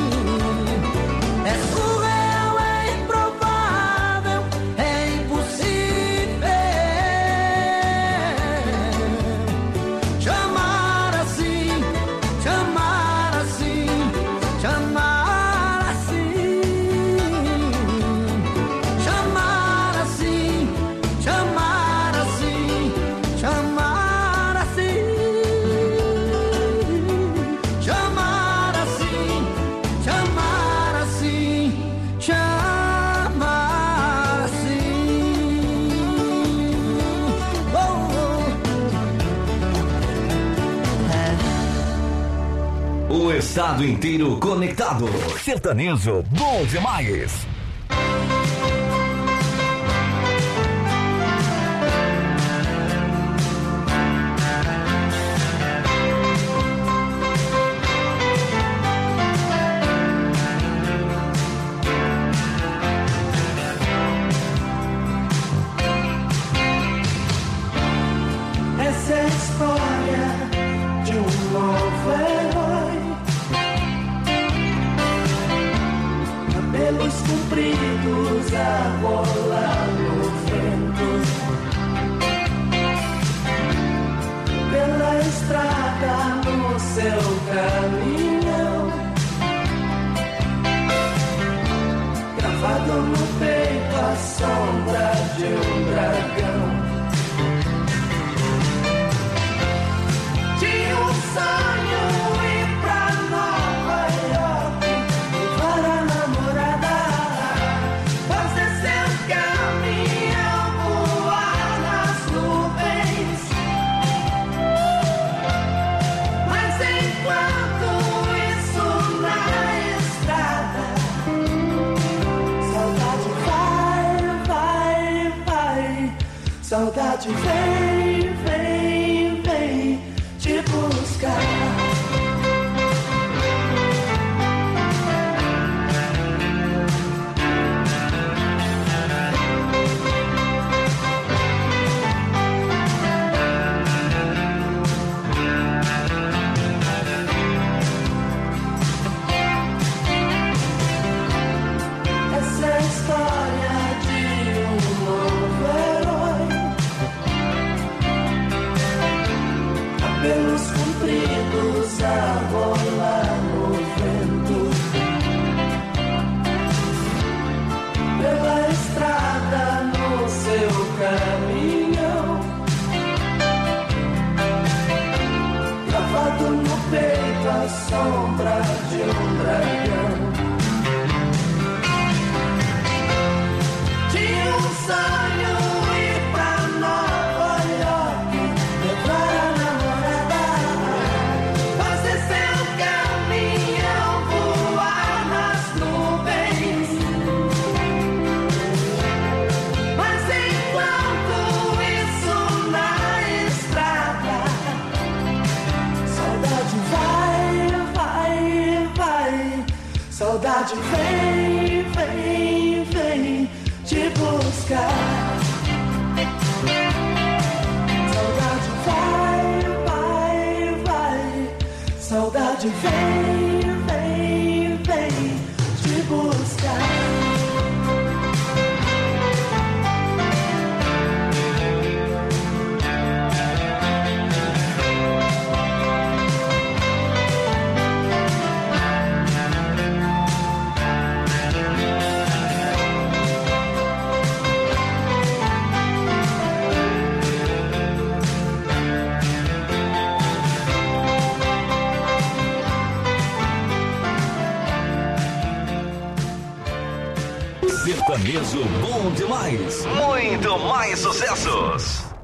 [SPEAKER 7] É surreal, é improvável, é impossível te amar assim, te amar assim, te amar assim, te amar assim, te amar assim, te amar assim, te amar assim, te amar assim, te amar assim.
[SPEAKER 3] O estado inteiro conectado. Sertanejo bom demais.
[SPEAKER 5] Essa é a história de um novo herói. cabelos compridos a rolar no vento, pela estrada no seu caminhão, gravado no peito a sombra de um dragão. Tinha um sonho ir pra Nova York, levar a namorada, fazer seu caminhão voar nas nuvens. Mas enquanto isso na estrada, saudade vai, vai, vai. Saudade vem, vem, vem te buscar. Essa é a história de um novo herói, cabelos compridos a rolar no vento, pela estrada no seu caminhão, gravado no peito a sombra de um dragão. Tinha um sonho ir pra Nova York, levar a namorada, fazer seu caminhão voar nas nuvens. Mas enquanto isso na estrada, saudade vai, vai, vai. Saudade vem, vem, vem te buscar. Saudade vai, vai, vai. Saudade vem, vem, vem te buscar.
[SPEAKER 3] Sertanejo bom demais. Muito mais sucessos.